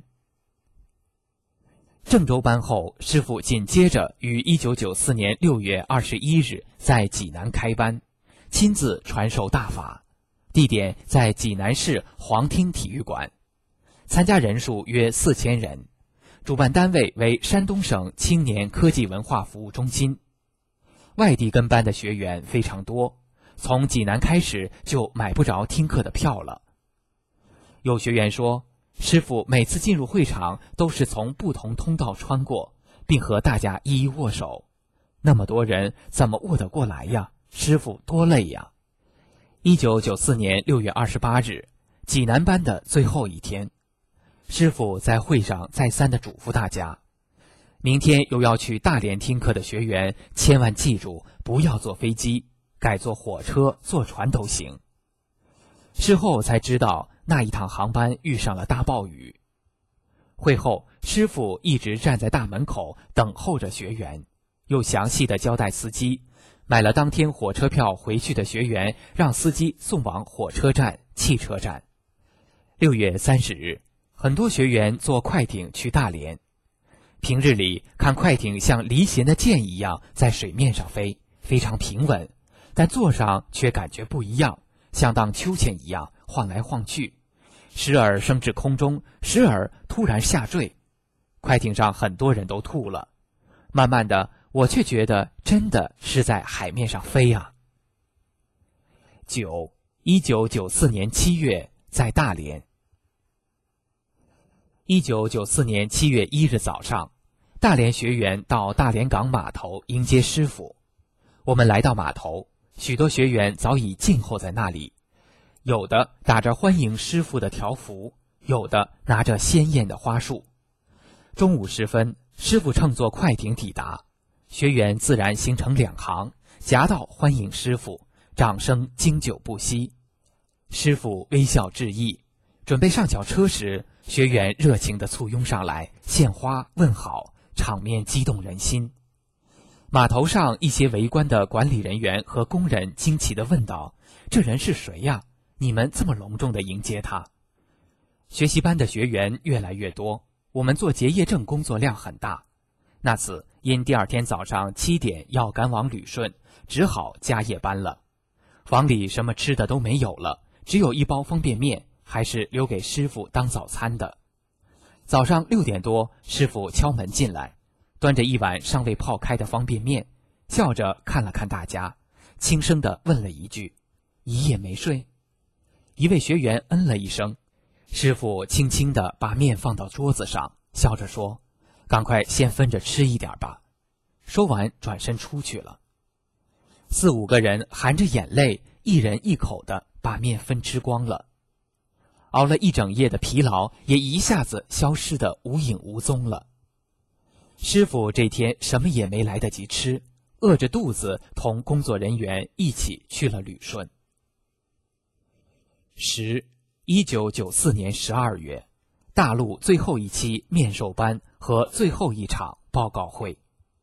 郑州班后，师父紧接着于一九九四年六月二十一日在济南开班，亲自传授大法，地点在济南市皇厅体育馆，参加人数约四千人，主办单位为山东省青年科技文化服务中心。外地跟班的学员非常多，从济南开始就买不着听课的票了。有学员说，师父每次进入会场都是从不同通道穿过，并和大家一一握手。那么多人怎么握得过来呀？师父多累呀！一九九四年六月二十八日，济南班的最后一天，师父在会上再三地嘱咐大家，明天又要去大连听课的学员千万记住，不要坐飞机，改坐火车、坐船都行。事后才知道，那一趟航班遇上了大暴雨。会后，师父一直站在大门口等候着学员，又详细地交代司机，买了当天火车票回去的学员让司机送往火车站、汽车站。六月三十日，很多学员坐快艇去大连。 平日里看快艇像离弦的箭一样在水面上飞，非常平稳，但坐上却感觉不一样，像荡秋千一样晃来晃去，时而升至空中，时而突然下坠。快艇上很多人都吐了。慢慢的，我却觉得真的是在海面上飞啊。九，一九九四年七月，在大连。一九九四年七月一日早上，大连学员到大连港码头迎接师傅。我们来到码头，许多学员早已静候在那里，有的打着欢迎师傅的条幅，有的拿着鲜艳的花束。中午时分，师傅乘坐快艇抵达，学员自然形成两行，夹道欢迎师傅，掌声经久不息。师傅微笑致意，准备上脚车时，学员热情地簇拥上来，献花问好，场面激动人心。码头上一些围观的管理人员和工人惊奇地问道：“这人是谁呀？你们这么隆重地迎接他？”学习班的学员越来越多，我们做结业证工作量很大。那次因第二天早上七点要赶往旅顺，只好加夜班了。房里什么吃的都没有了，只有一包方便面，还是留给师傅当早餐的。早上六点多，师傅敲门进来，端着一碗尚未泡开的方便面，笑着看了看大家，轻声地问了一句：“一夜没睡？”一位学员嗯了一声，师傅轻轻地把面放到桌子上，笑着说：“赶快先分着吃一点吧。”说完转身出去了。四五个人含着眼泪，一人一口地把面分吃光了。熬了一整夜的疲劳也一下子消失得无影无踪了。师傅这天什么也没来得及吃，饿着肚子同工作人员一起去了旅顺。十，一九九四年十二月，大陆最后一期面授班和最后一场报告会。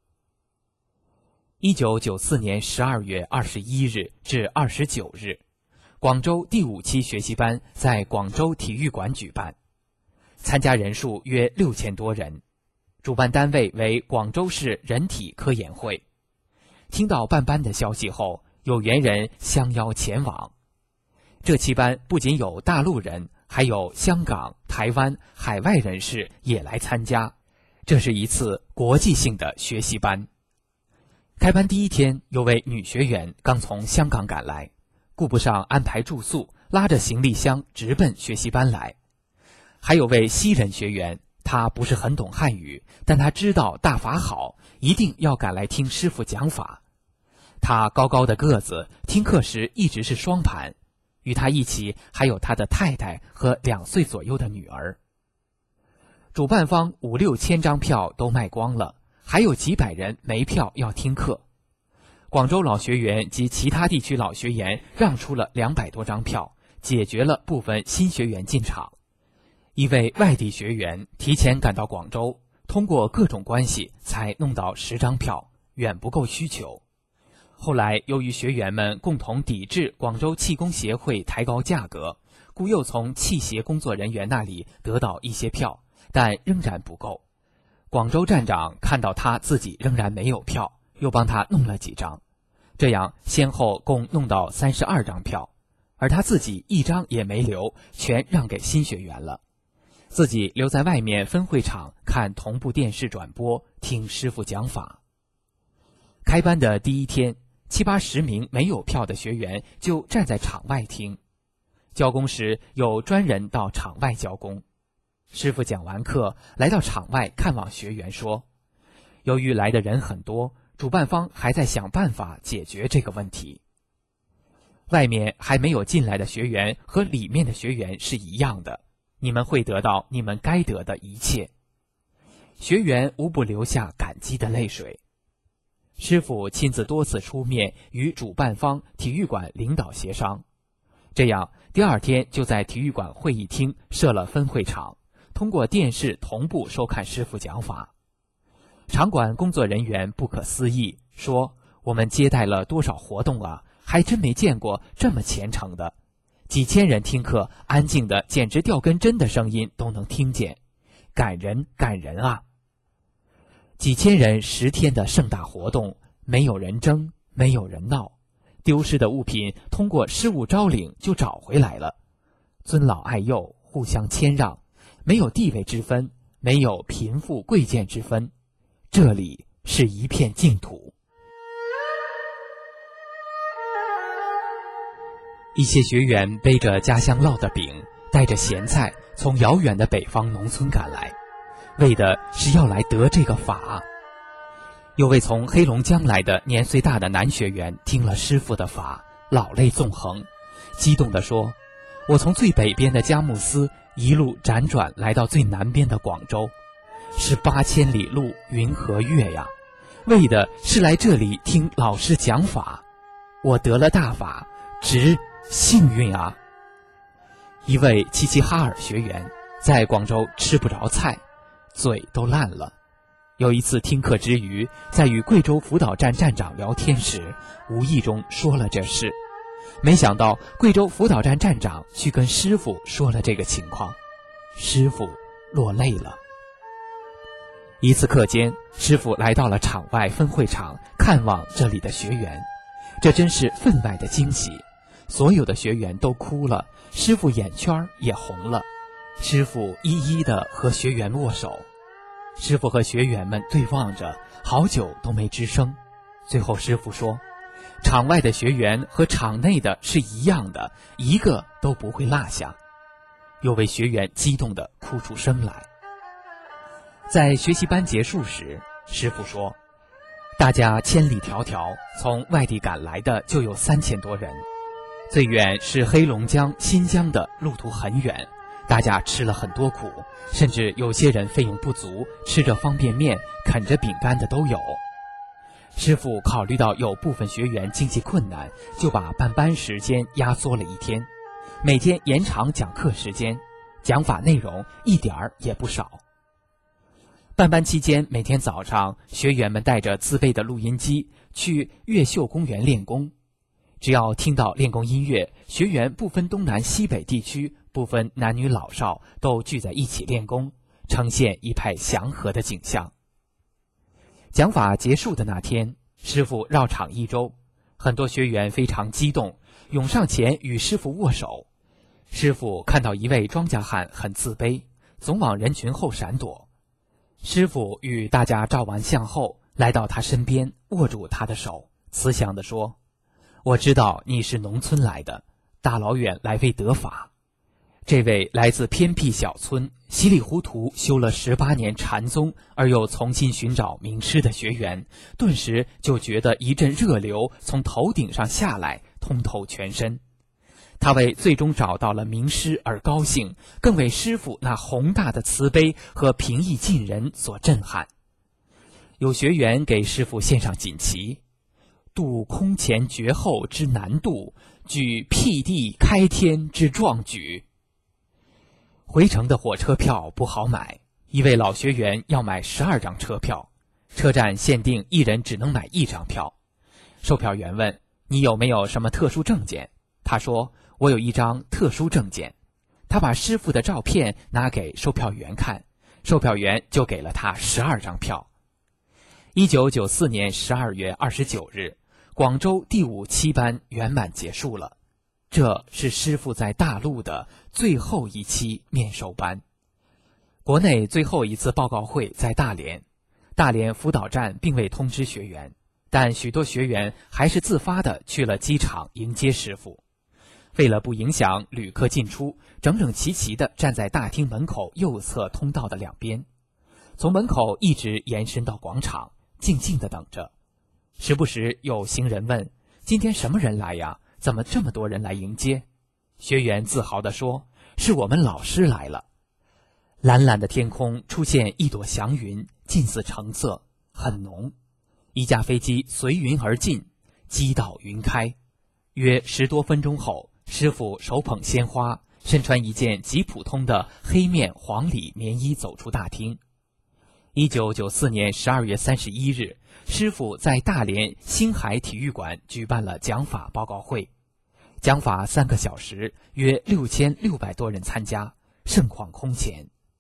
一九九四年十二月二十一日至二十九日，广州第五期学习班在广州体育馆举办，参加人数约六千多人，主办单位为广州市人体科研会。听到办班的消息后，有缘人相邀前往。这期班不仅有大陆人，还有香港、台湾、海外人士也来参加，这是一次国际性的学习班。开班第一天，有位女学员刚从香港赶来，顾不上安排住宿，拉着行李箱直奔学习班来。还有位西人学员，他不是很懂汉语，但他知道大法好，一定要赶来听师傅讲法。他高高的个子，听课时一直是双盘，与他一起还有他的太太和两岁左右的女儿。主办方五六千张票都卖光了，还有几百人没票要听课。广州老学员及其他地区老学员让出了两百多张票，解决了部分新学员进场。一位外地学员提前赶到广州，通过各种关系才弄到十张票，远不够需求。后来由于学员们共同抵制广州气功协会抬高价格，故又从气协工作人员那里得到一些票，但仍然不够。广州站长看到他自己仍然没有票，又帮他弄了几张，这样先后共弄到三十二张票，而他自己一张也没留，全让给新学员了，自己留在外面分会场看同步电视转播，听师傅讲法。开班的第一天，七八十名没有票的学员就站在场外听，教功时有专人到场外教功。师傅讲完课，来到场外看望学员说，由于来的人很多，主办方还在想办法解决这个问题。外面还没有进来的学员和里面的学员是一样的，你们会得到你们该得的一切。学员无不流下感激的泪水。师傅亲自多次出面与主办方体育馆领导协商，这样第二天就在体育馆会议厅设了分会场，通过电视同步收看师傅讲法。场馆工作人员不可思议，说我们接待了多少活动啊，还真没见过这么虔诚的，几千人听课，安静的简直掉根针的声音都能听见，感人感人啊。 几千人十天的盛大活动，没有人争，没有人闹，丢失的物品通过失物招领就找回来了。尊老爱幼，互相谦让，没有地位之分，没有贫富贵贱之分，这里是一片净土。一些学员背着家乡烙的饼，带着咸菜，从遥远的北方农村赶来，为的是要来得这个法。有位从黑龙江来的年岁大的男学员听了师父的法，老泪纵横，激动地说：我从最北边的佳木斯一路辗转来到最南边的广州，是八千里路云和月呀，为的是来这里听老师讲法。我得了大法，值幸运啊！一位齐齐哈尔学员在广州吃不着菜，嘴都烂了。有一次听课之余，在与贵州辅导站站长聊天时，无意中说了这事。没想到贵州辅导站站长去跟师父说了这个情况，师父落泪了。一次课间，师父来到了场外分会场看望这里的学员，这真是分外的惊喜。所有的学员都哭了，师父眼圈也红了。师父一一地和学员握手，师父和学员们对望着，好久都没吱声。最后师父说，场外的学员和场内的是一样的，一个都不会落下。有位学员激动地哭出声来。在学习班结束时，师父说，大家千里迢迢从外地赶来的就有三千多人，最远是黑龙江、新疆的，路途很远，大家吃了很多苦，甚至有些人费用不足，吃着方便面啃着饼干的都有。师父考虑到有部分学员经济困难，就把办班时间压缩了一天，每天延长讲课时间，讲法内容一点儿也不少。办班期间，每天早上学员们带着自备的录音机去越秀公园练功，只要听到练功音乐，学员不分东南西北地区，不分男女老少，都聚在一起练功，呈现一派祥和的景象。讲法结束的那天，师父绕场一周，很多学员非常激动，涌上前与师父握手。师父看到一位庄稼汉很自卑，总往人群后闪躲。师父与大家照完相后，来到他身边，握住他的手，慈祥地说，我知道你是农村来的，大老远来为得法。这位来自偏僻小村，稀里糊涂修了十八年禅宗，而又重新寻找名师的学员，顿时就觉得一阵热流从头顶上下来，通透全身。他为最终找到了名师而高兴，更为师父那宏大的慈悲和平易近人所震撼。有学员给师父献上锦旗，渡空前绝后之难渡，举辟地开天之壮举。回程的火车票不好买，一位老学员要买十二张车票，车站限定一人只能买一张票。售票员问，你有没有什么特殊证件？他说，我有一张特殊证件。他把师父的照片拿给售票员看，售票员就给了他十二张票。一九九四年十二月二十九日，广州第五期班圆满结束了。这是师父在大陆的最后一期面授班。国内最后一次报告会在大连，大连辅导站并未通知学员，但许多学员还是自发地去了机场迎接师父。为了不影响旅客进出，整整齐齐地站在大厅门口右侧通道的两边，从门口一直延伸到广场，静静地等着。时不时有行人问，今天什么人来呀？怎么这么多人来迎接？学员自豪地说，是我们老师来了。蓝蓝的天空出现一朵祥云，近似橙色，很浓。一架飞机随云而进，机到云开。约十多分钟后，师父手捧鲜花，身穿一件极普通的黑面黄里棉衣走出大厅。一九九四年十二月三十一日，师父在大连星海体育馆举办了讲法报告会，讲法三个小时，约六千六百多人参加，盛况空前。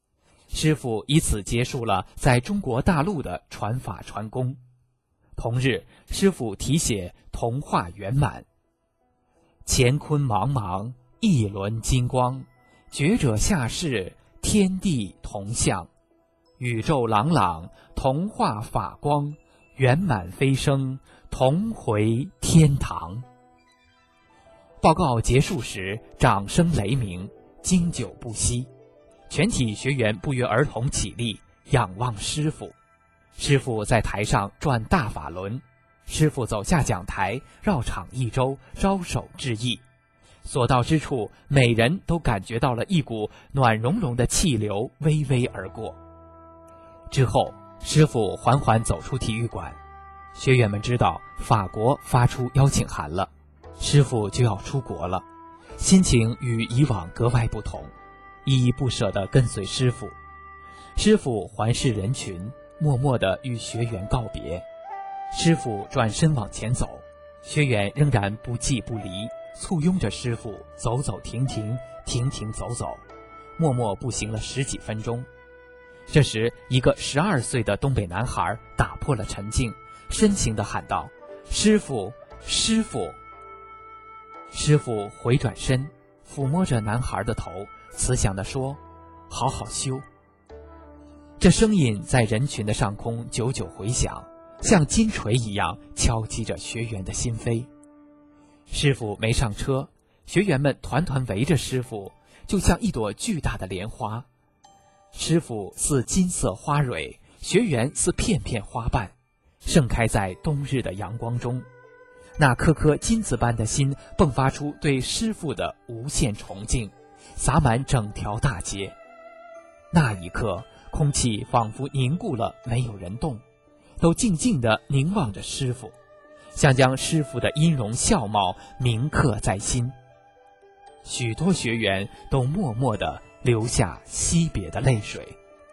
师傅以此结束了在中国大陆的传法传功。同日，师傅题写童话圆满：乾坤茫茫，一轮金光，觉者下世，天地同象，宇宙朗朗，童话法光，圆满飞升，同回天堂。报告结束时，掌声雷鸣，经久不息。全体学员不约而同起立，仰望师父。师父在台上转大法轮，师父走下讲台，绕场一周，招手致意。所到之处，每人都感觉到了一股暖融融的气流微微而过。之后，师父缓缓走出体育馆，学员们知道法国发出邀请函了，师父就要出国了，心情与以往格外不同，依依不舍地跟随师父。师父环视人群，默默地与学员告别。师父转身往前走，学员仍然不弃不离，簇拥着师父走走停停，停停走走，默默步行了十几分钟。这时，一个十二岁的东北男孩打破了沉静，深情地喊道：“师父，师父！”师父回转身，抚摸着男孩的头，慈祥地说：“好好修。”这声音在人群的上空久久回响，像金锤一样敲击着学员的心扉。师父没上车，学员们团团围着师父，就像一朵巨大的莲花。师父似金色花蕊，学员似片片花瓣，盛开在冬日的阳光中。那颗颗金子般的心迸发出对师父的无限崇敬，洒满整条大街。那一刻，空气仿佛凝固了，没有人动，都静静地凝望着师父，想将师父的音容笑貌铭刻在心。许多学员都默默地流下惜别的泪水。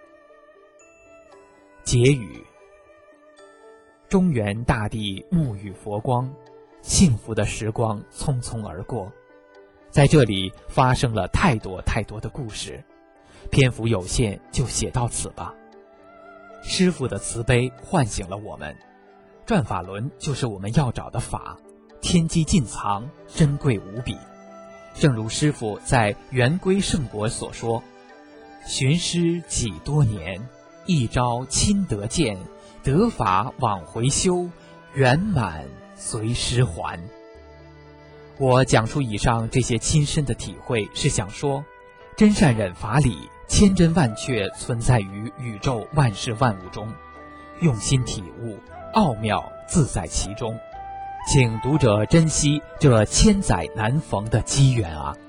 结语：中原大地沐浴佛光，幸福的时光匆匆而过，在这里发生了太多太多的故事，篇幅有限，就写到此吧。师父的慈悲唤醒了我们，转法轮就是我们要找的法，天机尽藏，珍贵无比。正如师父在圆规圣国所说：“寻师几多年，一朝亲得见，得法往回修，圆满随师还。”我讲出以上这些亲身的体会，是想说，真善忍法理千真万确存在于宇宙万事万物中，用心体悟，奥妙自在其中。请读者珍惜这千载难逢的机缘啊！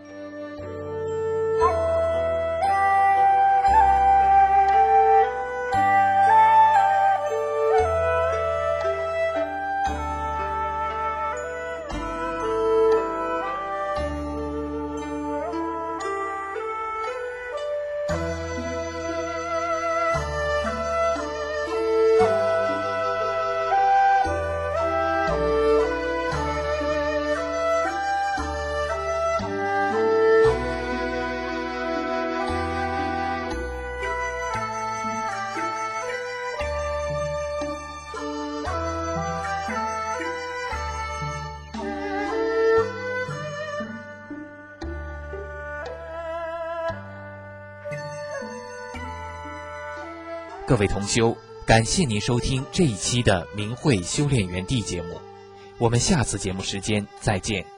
各位同修，感谢您收听这一期的明慧修炼园地节目，我们下次节目时间再见。